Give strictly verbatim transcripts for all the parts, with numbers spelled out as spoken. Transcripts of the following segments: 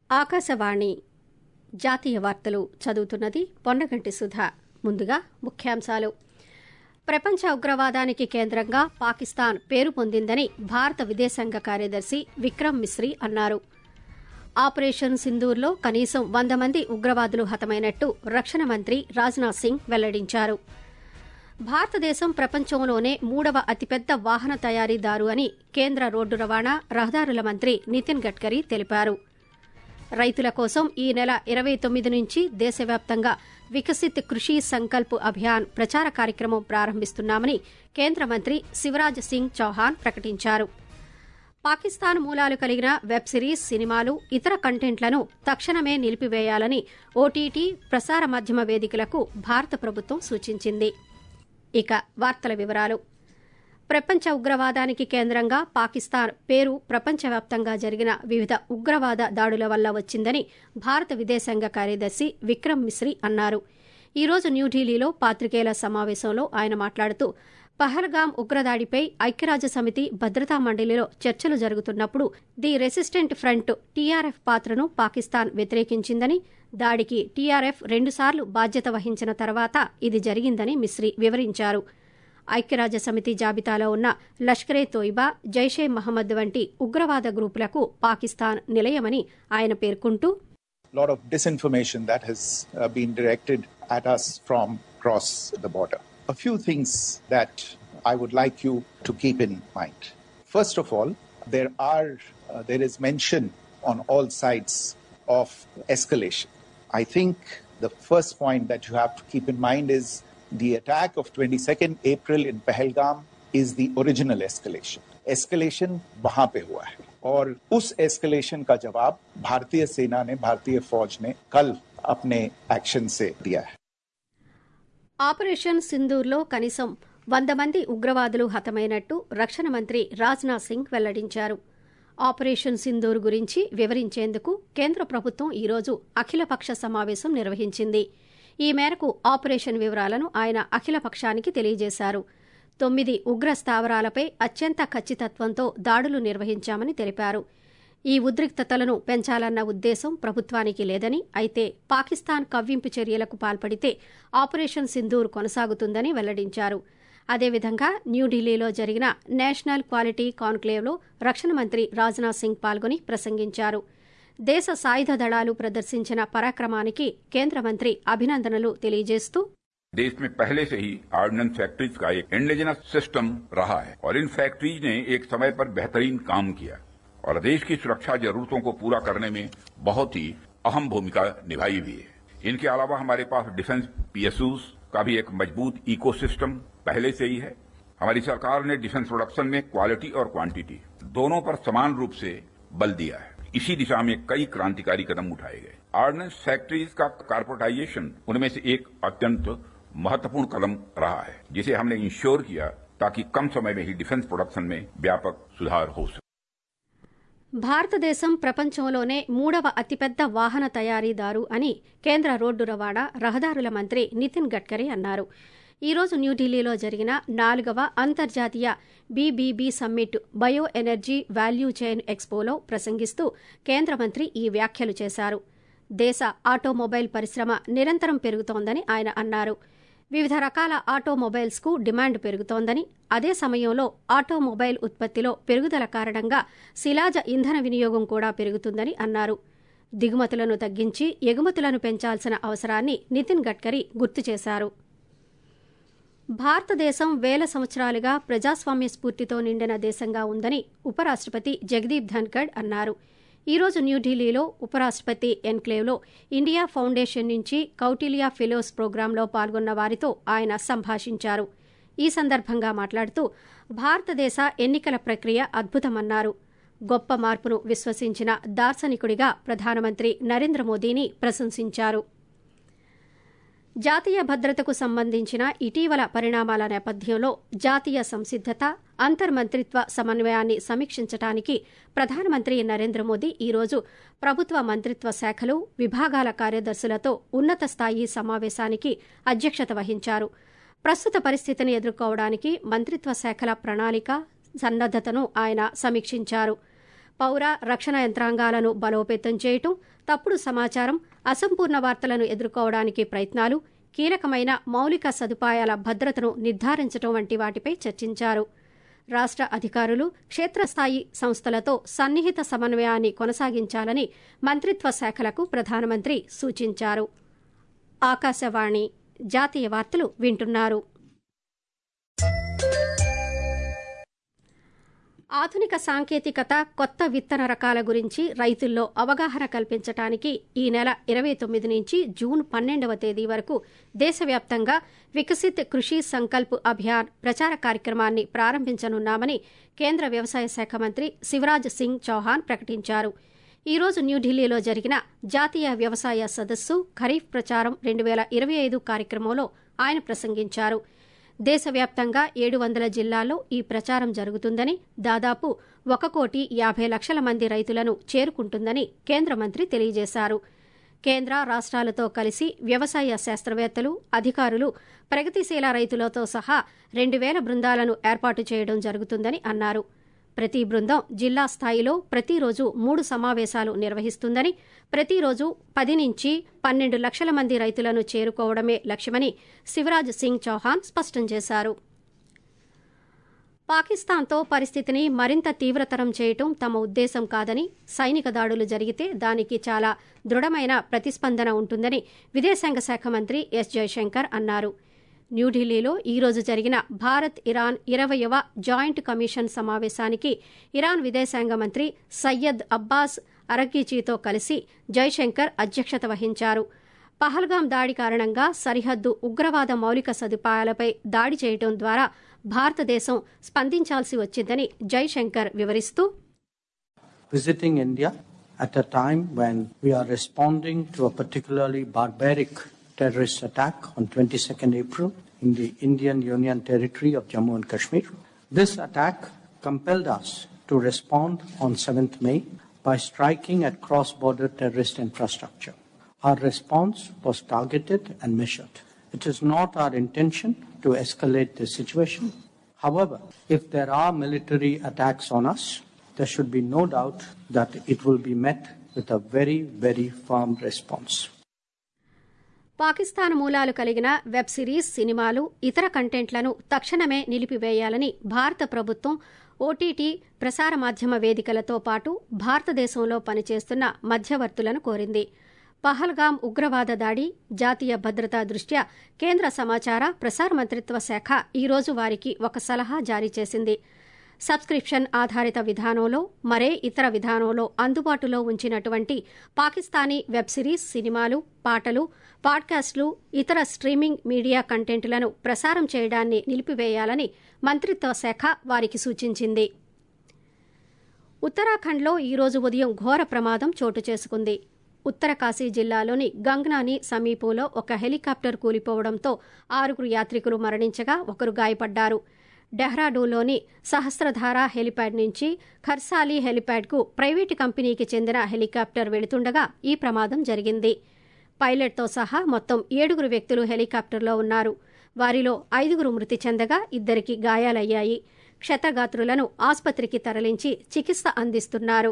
ఆకాశవాణి జాతీయ వార్తలు చదువుతున్నది పొన్నగంటి సుధా. ముందుగా ముఖ్యాంశాలు. ప్రపంచ ఉగ్రవాదానికి కేంద్రంగా పాకిస్తాన్ పేరు పొందిందని భారత విదేశాంగ కార్యదర్శి విక్రమ్ మిస్రీ అన్నారు. ఆపరేషన్ సింధూర్లో కనీసం వంద మంది ఉగ్రవాదులు హతమైనట్టు రక్షణ మంత్రి రాజ్నాథ్ సింగ్ వెల్లడించారు. భారతదేశం ప్రపంచంలోనే మూడవ అతిపెద్ద వాహన తయారీదారు అని కేంద్ర రోడ్డు రవాణా, రహదారుల మంత్రి నితిన్ గడ్కరీ తెలిపారు. రైతుల కోసం ఈ నెల ఇరవై తొమ్మిది నుంచి దేశవ్యాప్తంగా వికసిత్ కృషి సంకల్ప్ అభియాన్ ప్రచార కార్యక్రమం ప్రారంభిస్తున్నామని కేంద్ర మంత్రి శివరాజ్ సింగ్ చౌహాన్ ప్రకటించారు. పాకిస్తాన్ మూలాలు కలిగిన వెబ్ సిరీస్, సినిమాలు, ఇతర కంటెంట్లను తక్షణమే నిలిపివేయాలని ఓటీటీ ప్రసార మాధ్యమ వేదికలకు భారత ప్రభుత్వం సూచించింది. ఇక వార్తల వివరాలు. ప్రపంచ ఉగ్రవాదానికి కేంద్రంగా పాకిస్తాన్ పేరు ప్రపంచవ్యాప్తంగా జరిగిన వివిధ ఉగ్రవాద దాడుల వల్ల వచ్చిందని భారత విదేశాంగ కార్యదర్శి విక్రమ్ మిస్రీ అన్నారు. ఈ రోజు న్యూఢిల్లీలో పాత్రికేయుల సమావేశంలో ఆయన మాట్లాడుతూ, పహల్గామ్ ఉగ్రదాడిపై ఐక్యరాజ్యసమితి భద్రతా మండలిలో చర్చలు జరుగుతున్నప్పుడు ది రెసిస్టెంట్ ఫ్రంట్ టీఆర్ఎఫ్ పాత్రను పాకిస్తాన్ వ్యతిరేకించిందని, దాడికి టీఆర్ఎఫ్ రెండుసార్లు బాధ్యత వహించిన తర్వాత ఇది జరిగిందని మిస్రీ వివరించారు. ఐక్యరాజ్యసమితి జాబితాలో ఉన్న లష్కరే తోయిబా, జైషే మహమ్మద్ వంటి ఉగ్రవాద గ్రూపులకు పాకిస్తాన్ నిలయమని ఆయన పేర్కొంటూ, lot of disinformation that has uh, been directed at us from across the border. A few things that I would like you to keep in mind. First of all, there are uh, there is mention on all sides of escalation. I think the first point that you have to keep in mind is the attack of twenty-second April in Pahalgam is the original escalation. Escalation वहां पे हुआ है और उस escalation का जवाब भारतीय सेना ने, भारतीय फौज ने कल अपने एक्शन से दिया है. ఆపరేషన్ సింధూర్లో కనీసం వంద మంది ఉగ్రవాదులు హతమైనట్టు రక్షణ మంత్రి రాజ్నాథ్ సింగ్ వెల్లడించారు. ఆపరేషన్ సింధూర్ గురించి వివరించేందుకు కేంద్ర ప్రభుత్వం ఈరోజు అఖిలపక్ష సమావేశం నిర్వహించింది. ఈ మేరకు ఆపరేషన్ వివరాలను ఆయన అఖిలపక్షానికి తెలియజేశారు. తొమ్మిది ఉగ్ర స్థావరాలపై అత్యంత ఖచ్చితత్వంతో దాడులు నిర్వహించామని తెలిపారు. ఈ ఉద్రిక్తతలను పెంచాలన్న ఉద్దేశం ప్రభుత్వానికి లేదని, అయితే పాకిస్తాన్ కవ్వింపు చర్యలకు పాల్పడితే ఆపరేషన్ సింధూర్ కొనసాగుతుందని వెల్లడించారు. అదేవిధంగా న్యూఢిల్లీలో జరిగిన నేషనల్ క్వాలిటీ కాన్క్లేవ్లో రక్షణ మంత్రి రాజ్నాథ్ సింగ్ పాల్గొని ప్రసంగించారు. దేశ సాయుధ దళాలు ప్రదర్శించిన పరాక్రమానికి కేంద్ర మంత్రి అభినందనలు తెలియజేస్తూ, देश में पहले से ही ऑर्डिनेंस फैक्ट्रीज का एक इंडिजिनस सिस्टम रहा है और इन फैक्ट्रीज ने एक समय पर बेहतरीन काम किया और देश की सुरक्षा जरूरतों को पूरा करने में बहुत ही अहम भूमिका निभाई हुई है. इनके अलावा हमारे पास डिफेंस पीएसयूज का भी एक मजबूत इकोसिस्टम पहले से ही है. हमारी सरकार ने डिफेंस प्रोडक्शन में क्वालिटी और क्वांटिटी दोनों पर समान रूप से बल दिया है. इसी दिशा में कई क्रांतिकारी कदम उठाए गए. ऑर्डिनेंस फैक्ट्रीज का कारपोरेटाइजेशन उनमें से एक अत्यंत महत्वपूर्ण कदम रहा है, जिसे हमने इंश्योर किया ताकि कम समय में ही डिफेंस प्रोडक्शन में व्यापक सुधार हो सके. భారతదేశం ప్రపంచంలోనే మూడవ అతిపెద్ద వాహన తయారీదారు అని కేంద్ర రోడ్డు రవాణా, రహదారుల మంత్రి నితిన్ గడ్కరీ అన్నారు. ఈ రోజు న్యూఢిల్లీలో జరిగిన నాలుగవ అంతర్జాతీయ B B B summit bio energy value chain ఎక్స్పోలో ప్రసంగిస్తూ కేంద్ర మంత్రి ఈ వ్యాఖ్యలు చేశారు. దేశ ఆటోమొబైల్ పరిశ్రమ నిరంతరం పెరుగుతోందని ఆయన అన్నారు. వివిధ రకాల ఆటోమొబైల్స్ కు డిమాండ్ పెరుగుతోందని, అదే సమయంలో ఆటోమొబైల్ ఉత్పత్తిలో పెరుగుదల కారణంగా శిలాజ ఇంధన వినియోగం కూడా పెరుగుతుందని అన్నారు. దిగుమతులను తగ్గించి ఎగుమతులను పెంచాల్సిన అవసరాన్ని నితిన్ గడ్కరీ గుర్తు చేశారు. భారతదేశం వేల సంవత్సరాలుగా ప్రజాస్వామ్య స్ఫూర్తితో నిండిన దేశంగా ఉందని ఉపరాష్టపతి జగదీప్ ధన్కడ్ అన్నారు. ఈ రోజు న్యూఢిల్లీలో ఉపరాష్టపతి ఎన్క్లేవ్లో ఇండియా ఫౌండేషన్ నుంచి కౌటిల్య ఫెలోస్ ప్రోగ్రాంలో పాల్గొన్న వారితో ఆయన సంభాషించారు. ఈ సందర్భంగా మాట్లాడుతూ, భారతదేశ ఎన్నికల ప్రక్రియ అద్భుతమన్నారు. గొప్ప మార్పును విశ్వసించిన దార్శనికుడిగా ప్రధానమంత్రి నరేంద్ర మోదీని ప్రశంసించారు. జాతీయ భద్రతకు సంబంధించిన ఇటీవల పరిణామాల నేపథ్యంలో జాతీయ సంసిద్దత, అంతర్మంత్రిత్వ సమన్వయాన్ని సమీక్షించడానికి ప్రధానమంత్రి నరేంద్ర మోదీ ఈరోజు ప్రభుత్వ మంత్రిత్వ శాఖలు, విభాగాల కార్యదర్శులతో ఉన్నత స్థాయి సమావేశానికి అధ్యక్షత వహించారు. ప్రస్తుత పరిస్థితిని ఎదుర్కోవడానికి మంత్రిత్వ శాఖల ప్రణాళిక, సన్నద్దతను ఆయన సమీక్షించారు. పౌర రక్షణ యంత్రాంగాలను బలోపేతం చేయటం, తప్పుడు సమాచారం, అసంపూర్ణ వార్తలను ఎదుర్కోవడానికి ప్రయత్నాలు, కీలకమైన మౌలిక సదుపాయాల భద్రతను నిర్ధారించడం వంటి వాటిపై చర్చించారు. రాష్ట్ర అధికారులు క్షేత్రస్థాయి సంస్థలతో సన్నిహిత సమన్వయాన్ని కొనసాగించాలని మంత్రిత్వ శాఖలకు ప్రధానమంత్రి సూచించారు. ఆకాశవాణి జాతీయ వార్తలు వింటున్నారు. ఆధునిక సాంకేతికత, కొత్త విత్తన రకాల గురించి రైతుల్లో అవగాహన కల్పించడానికి ఈ నెల ఇరవై తొమ్మిది నుంచి జూన్ పన్నెండవ తేదీ వరకు దేశవ్యాప్తంగా వికసిత్ కృషి సంకల్ప్ అభియాన్ ప్రచార కార్యక్రమాన్ని ప్రారంభించనున్నామని కేంద్ర వ్యవసాయ శాఖ మంత్రి శివరాజ్ సింగ్ చౌహాన్ ప్రకటించారు. ఈ రోజు న్యూఢిల్లీలో జరిగిన జాతీయ వ్యవసాయ సదస్సు ఖరీఫ్ ప్రచారం రెండు వేల ఇరవై ఐదు కార్యక్రమంలో ఆయన ప్రసంగించారు. దేశవ్యాప్తంగా ఏడు వందల జిల్లాల్లో ఈ ప్రచారం జరుగుతుందని, దాదాపు ఒక కోటి యాభై లక్షల మంది రైతులను చేరుకుంటుందని కేంద్ర మంత్రి తెలియజేశారు. కేంద్ర రాష్ట్రాలతో కలిసి వ్యవసాయ శాస్త్రవేత్తలు, అధికారులు, ప్రగతిశీల రైతులతో సహా రెండు వేల బృందాలను ఏర్పాటు చేయడం జరుగుతుందని అన్నారు. ప్రతి బృందం జిల్లా స్థాయిలో ప్రతిరోజు మూడు సమావేశాలు నిర్వహిస్తుందని, ప్రతిరోజు పది నుంచి పన్నెండు లక్షల మంది రైతులను చేరుకోవడమే లక్ష్యమని శివరాజ్ సింగ్ చౌహాన్ స్పష్టం చేశారు. పాకిస్తాన్తో పరిస్థితిని మరింత తీవ్రతరం చేయటం తమ ఉద్దేశం కాదని, సైనిక దాడులు జరిగితే దానికి చాలా దృఢమైన ప్రతిస్పందన ఉంటుందని విదేశాంగ శాఖ మంత్రి ఎస్ జయశంకర్ అన్నారు. న్యూఢిల్లీలో ఈ రోజు జరిగిన భారత్ ఇరాన్ ఇరవయవ జాయింట్ కమిషన్ సమావేశానికి ఇరాన్ విదేశాంగ మంత్రి సయ్యద్ అబ్బాస్ అరగ్గీచీతో కలిసి జైశంకర్ అధ్యక్షత వహించారు. పహల్గాం దాడి కారణంగా సరిహద్దు ఉగ్రవాద మౌలిక సదుపాయాలపై దాడి చేయడం ద్వారా భారతదేశం స్పందించాల్సి వచ్చిందని జైశంకర్ వివరిస్తూ, Visiting India at a time when we are responding to a particularly barbaric terrorist attack on twenty-second April in the Indian Union territory of Jammu and Kashmir. This attack compelled us to respond on seventh May by striking at cross-border terrorist infrastructure. Our response was targeted and measured. It is not our intention to escalate the situation. However, if there are military attacks on us, there should be no doubt that it will be met with a very, very firm response. Pakistan మూలాలు కలిగిన web series, సినిమాలు, ఇతర కంటెంట్లను తక్షణమే నిలిపివేయాలని భారత ప్రభుత్వం OTT ప్రసార మాధ్యమ వేదికలతో పాటు భారతదేశంలో పనిచేస్తున్న మధ్యవర్తులను కోరింది. పహల్గాం ఉగ్రవాద దాడి, జాతీయ భద్రతా దృష్ట్యా కేంద్ర సమాచార ప్రసార మంత్రిత్వ శాఖ ఈ రోజు వారికి ఒక సలహా జారీ చేసింది. సబ్స్క్రిప్షన్ ఆధారిత విధానంలో, మరే ఇతర విధానంలో అందుబాటులో ఉంచినటువంటి పాకిస్తానీ వెబ్ సిరీస్, సినిమాలు, పాటలు, పాడ్కాస్టులు, ఇతర స్ట్రీమింగ్ మీడియా కంటెంట్లను ప్రసారం చేయడాన్ని నిలిపివేయాలని మంత్రిత్వ శాఖ వారికి సూచించింది. ఉత్తరాఖండ్లో ఈ రోజు ఉదయం ఘోర ప్రమాదం చోటు చేసుకుంది. ఉత్తరకాశీ జిల్లాలోని గంగ్నాని సమీపంలో ఒక హెలికాప్టర్ కూలిపోవడంతో ఆరుగురు యాత్రికులు మరణించగా ఒకరు గాయపడ్డారు. డెహ్రాడూన్లోని సహస్రధార హెలిప్యాడ్ నుంచి ఖర్సాలి హెలిప్యాడ్కు ప్రైవేటు కంపెనీకి చెందిన హెలికాప్టర్ వెళుతుండగా ఈ ప్రమాదం జరిగింది. పైలట్తో సహా మొత్తం ఏడుగురు వ్యక్తులు హెలికాప్టర్లో ఉన్నారు. వారిలో ఐదుగురు మృతి చెందగా ఇద్దరికి గాయాలయ్యాయి. క్షతగాత్రులను ఆసుపత్రికి తరలించి చికిత్స అందిస్తున్నారు.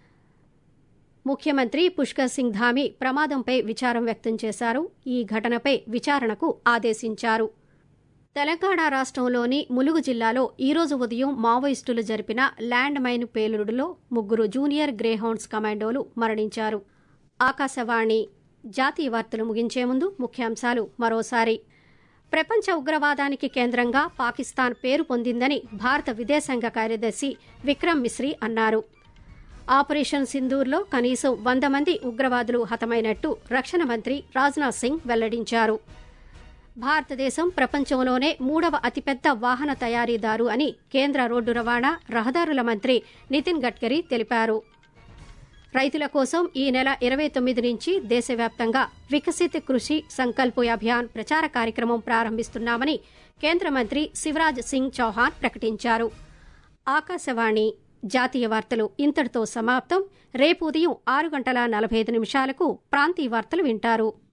ముఖ్యమంత్రి పుష్కర్ సింగ్ ధామీ ప్రమాదంపై విచారం వ్యక్తం చేశారు. ఈ ఘటనపై విచారణకు ఆదేశించారు. తెలంగాణ రాష్ట్రంలోని ములుగు జిల్లాలో ఈ రోజు ఉదయం మావోయిస్టులు జరిపిన ల్యాండ్ మైన్ పేలుడులో ముగ్గురు జూనియర్ గ్రేహౌండ్స్ కమాండోలు మరణించారు. ఆకాశవాణి జాతీయ వార్తలు ముగించే ముందు ముఖ్యాంశాలు మరోసారి. ప్రపంచ ఉగ్రవాదానికి కేంద్రంగా పాకిస్తాన్ పేరు పొందిందని భారత విదేశాంగ కార్యదర్శి విక్రమ్ మిశ్రీ అన్నారు. ఆపరేషన్ సింధూర్లో కనీసం వంద మంది ఉగ్రవాదులు హతమైనట్టు రక్షణ మంత్రి రాజ్నాథ్ సింగ్ వెల్లడించారు. భారతదేశం ప్రపంచంలోనే మూడవ అతిపెద్ద వాహన తయారీదారు అని కేంద్ర రోడ్డు రవాణా, రహదారుల మంత్రి నితిన్ గడ్కరీ తెలిపారు. రైతుల కోసం ఈ నెల ఇరవై తొమ్మిది నుంచి దేశవ్యాప్తంగా వికసిత్ కృషి సంకల్ప్ అభియాన్ ప్రచార కార్యక్రమం ప్రారంభిస్తున్నామని కేంద్ర మంత్రి శివరాజ్ సింగ్ చౌహాన్ ప్రకటించారు. ఆకాశవాణి జాతీయ వార్తలు ఇంతటితో సమాప్తం. రేపు ఉదయం ఆరు గంటల నలభై ఐదు నిమిషాలకు ప్రాంతీయ వార్తలు వింటారు.